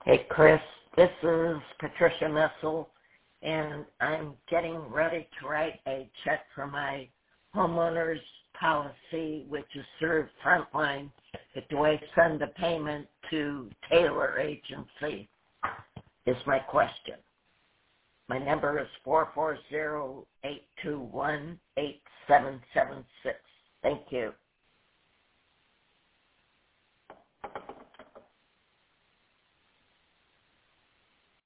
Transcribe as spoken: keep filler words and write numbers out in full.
Hey, Chris, this is Patricia Messel, and I'm getting ready to write a check for my homeowner's policy, which is served Frontline. But do I send the payment to Taylor Agency is my question. My number is four four zero, eight two one, eight seven seven six. Thank you.